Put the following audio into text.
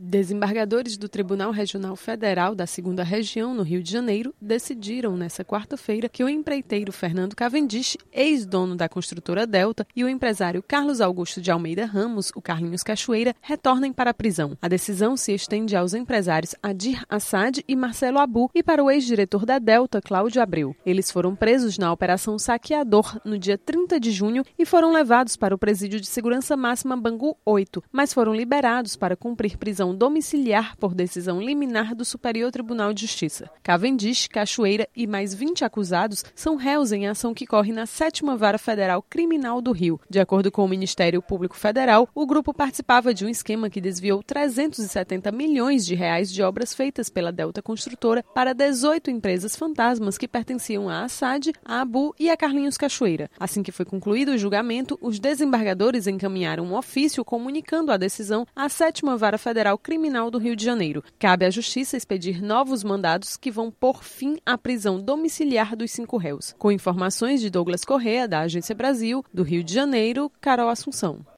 Desembargadores do Tribunal Regional Federal da 2ª Região, no Rio de Janeiro, decidiram nesta quarta-feira que o empreiteiro Fernando Cavendish, ex-dono da construtora Delta, e o empresário Carlos Augusto de Almeida Ramos, o Carlinhos Cachoeira, retornem para a prisão. A decisão se estende aos empresários Adir Assad e Marcelo Abu e para o ex-diretor da Delta, Cláudio Abreu. Eles foram presos na Operação Saqueador no dia 30 de junho e foram levados para o Presídio de Segurança Máxima Bangu 8, mas foram liberados para cumprir prisão domiciliar por decisão liminar do Superior Tribunal de Justiça. Cavendish, Cachoeira e mais 20 acusados são réus em ação que corre na 7ª Vara Federal Criminal do Rio. De acordo com o Ministério Público Federal, o grupo participava de um esquema que desviou 370 milhões de reais de obras feitas pela Delta Construtora para 18 empresas fantasmas que pertenciam a Assad, a Abu e a Carlinhos Cachoeira. Assim que foi concluído o julgamento, os desembargadores encaminharam um ofício comunicando a decisão à 7ª Vara Federal Criminal do Rio de Janeiro. Cabe à Justiça expedir novos mandados que vão pôr fim à prisão domiciliar dos 5 réus. Com informações de Douglas Correa, da Agência Brasil, do Rio de Janeiro, Carol Assunção.